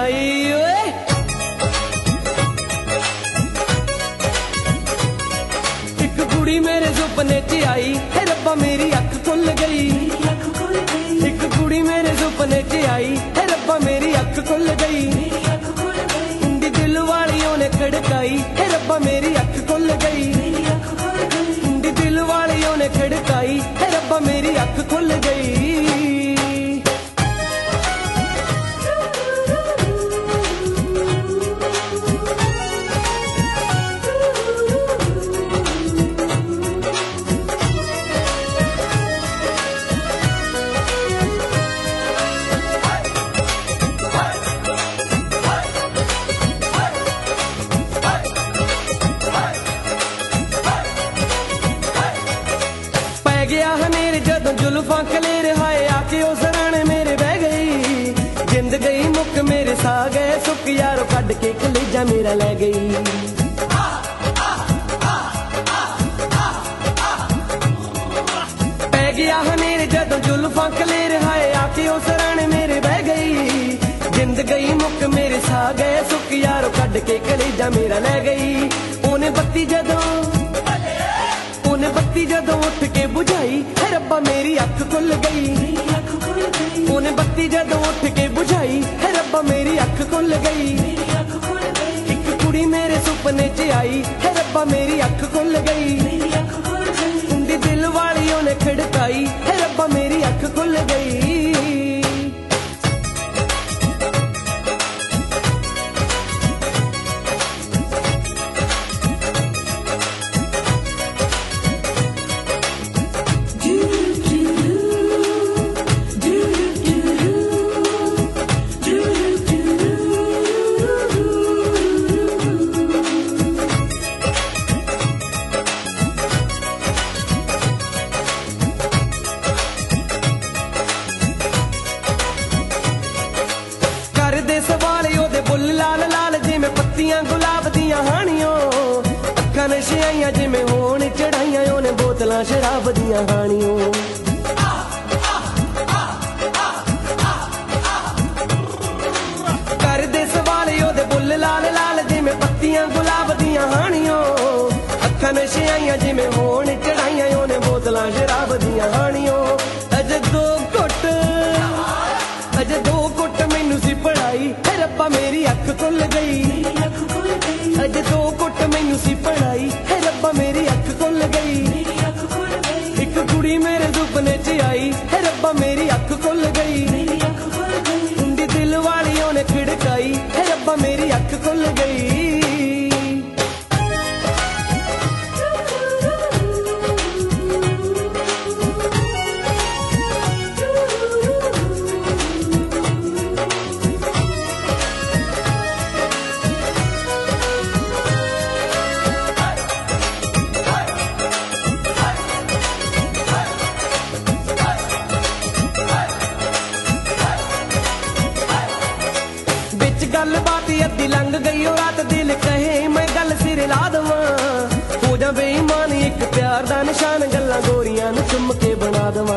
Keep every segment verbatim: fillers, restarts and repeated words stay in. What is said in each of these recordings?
आई ओए एक कुड़ी मेरे सुपने च आई है रब्बा मेरी अख खुल गई एक कुड़ी मेरे सुपने च आई है रब्बा मेरी अख खुल गई इंदी दिल वालियों ने खड़काई है रब्बा मेरी अख खुल गई इंदी दिल वालियों ने खड़काई है रब्बा मेरी अख खुल गई गया हनेर जदों जुल्फां खलेर हाय आके ओ सराणे मेरे बह गई जिंद गई मुक मेरे सा गए सुख यारो कड के कलेजा मेरा ले गई पै गया हनेर जदों जुल्फां खलेर हाय आके ओ सराणे मेरे बह गई जिंद गई मुक मेरे सा गए सुख यारो कड के कलेजा मेरा ले गई ओने बत्ती जदों बत्ती जदों उठ के बुझाई है रब्बा मेरी अख खुल गई ओने बत्ती जदों उठ के बुझाई है रब्बा मेरी अख खुल गई एक कुड़ी मेरे सुपने च आई है रब्बा मेरी अख खुल गई उंदी दिल वालियों ने खड़काई है रब्बा मेरी अख खुल गई लाल लाल जिमें पत्तियां गुलाब दियां हानियों अखां नशियाइयां जिमें होण चढ़ाइयां ओने बोतलां शराब दियां हानियों कर दे सवाल ओदे बुल लाल लाल जिमें पत्तियां गुलाब दियां हानियों अखां नशियाइयां जिमें होण चढ़ाइयां ओने बोतलां शराब दियां हानियों अज दो घुट अज दो घुट मैनू सी पढ़ाई है रब्बा मेरी अख खुल गई अज दो घुट मैनू सी पढ़ाई है रब्बा मेरी अख खुल गई एक कुड़ी मेरे सुपने च आई है रब्बा मेरी अख खुल गई उंदी दिल वालियों ने खड़काई है रब्बा मेरी अख खुल गई गल बात अद्धी लंघ गई और रात दिल कहे मैं गल सिर ला दवा हो जा बेईमान एक प्यार दा निशान गल्लां गोरियां नूं चुम के बना दवा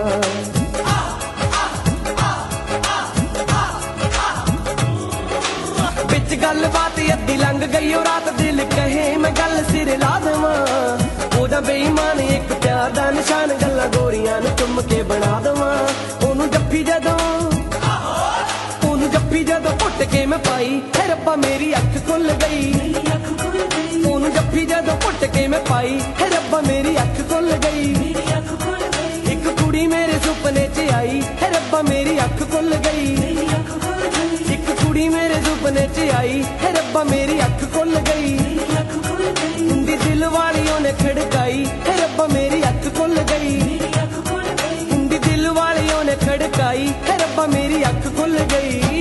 बिच गल बात अद्धी लंघ गई और रात दिल कहे मैं गल सिर ला दवा हो जा बेईमान एक प्यार दा निशान गल्लां गोरियां नूं चुम के बना दवा ओनू जप्फी जदों जप्फी जदों घुट के मैं पाई है रब्बा मेरी अख खुल गई ओनू जप्फी जदों घुट के मैं पाई है रब्बा मेरी अख खुल गई एक कुड़ी मेरे सुपने च आई है रब्बा मेरी अख खुल गई एक कुड़ी मेरे सुपने च आई है रब्बा मेरी अख खुल गई उंदी दिल वालियों ने खड़काई है रब्बा मेरी अख खुल गई उंदी दिल वालियों ने खड़काई है रब्बा मेरी अख खुल गई